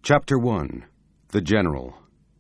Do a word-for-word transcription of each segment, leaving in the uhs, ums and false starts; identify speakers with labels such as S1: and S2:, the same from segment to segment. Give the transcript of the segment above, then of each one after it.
S1: Chapter one. The General.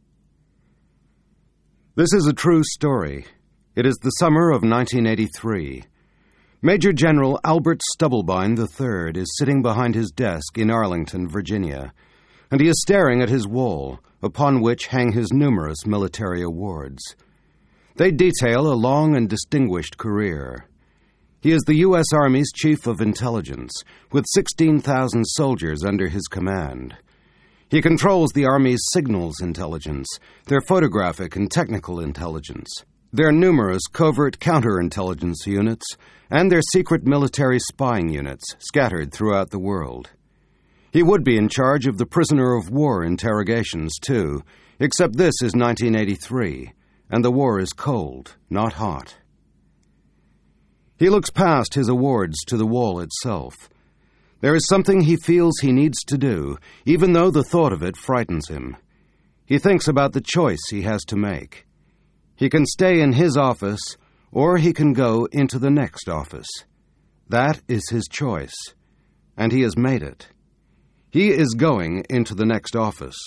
S1: This is a true story. It is the summer of nineteen eighty-three. Major General Albert Stubblebine the third is sitting behind his desk in Arlington, Virginia, and he is staring at his wall, upon which hang his numerous military awards. They detail a long and distinguished career. He is the U S Army's Chief of Intelligence, with sixteen thousand soldiers under his command. He controls the Army's signals intelligence, their photographic and technical intelligence, their numerous covert counterintelligence units, and their secret military spying units scattered throughout the world. He would be in charge of the prisoner of war interrogations, too, except this is nineteen eighty-three, and the war is cold, not hot. He looks past his awards to the wall itself. There is something he feels he needs to do, even though the thought of it frightens him. He thinks about the choice he has to make. He can stay in his office, or he can go into the next office. That is his choice, and he has made it. He is going into the next office.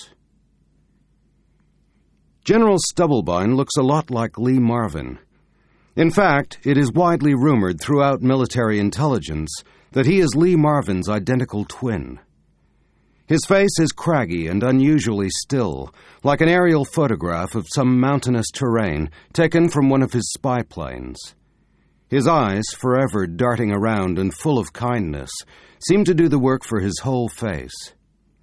S1: General Stubblebine looks a lot like Lee Marvin. In fact, it is widely rumored throughout military intelligence that he is Lee Marvin's identical twin. His face is craggy and unusually still, like an aerial photograph of some mountainous terrain taken from one of his spy planes. His eyes, forever darting around and full of kindness, seem to do the work for his whole face.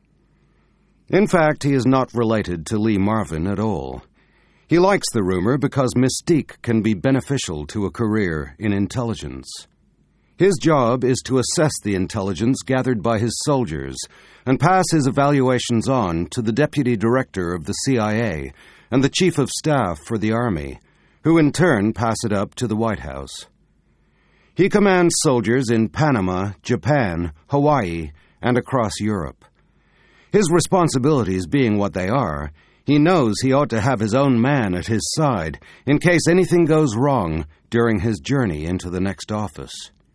S1: In fact, he is not related to Lee Marvin at all. He likes the rumor because mystique can be beneficial to a career in intelligence. His job is to assess the intelligence gathered by his soldiers and pass his evaluations on to the Deputy Director of the C I A and the Chief of Staff for the Army, who in turn pass it up to the White House. He commands soldiers in Panama, Japan, Hawaii, and across Europe. His responsibilities being what they are, he knows he ought to have his own man at his side in case anything goes wrong during his journey into the next office.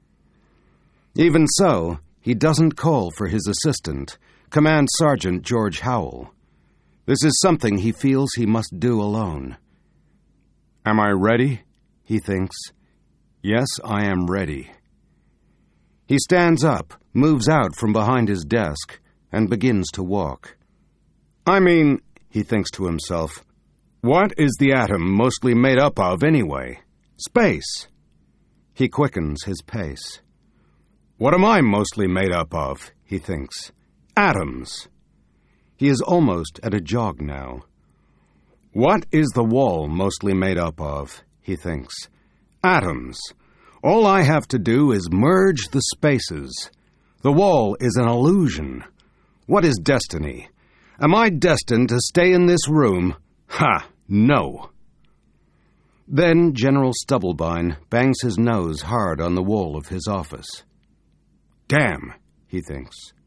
S1: Even so, he doesn't call for his assistant, Command Sergeant George Howell. This is something he feels he must do alone. "Am I ready?" he thinks. "Yes, I am ready." He stands up, moves out from behind his desk, and begins to walk. I mean, he thinks to himself, what is the atom mostly made up of anyway? Space. He quickens his pace. What am I mostly made up of? He thinks. Atoms. He is almost at a jog now. What is the wall mostly made up of? He thinks. Atoms. All I have to do is merge the spaces. The wall is an illusion. What is destiny? Am I destined to stay in this room? Ha! No. Then General Stubblebine bangs his nose hard on the wall of his office. Damn, he thinks.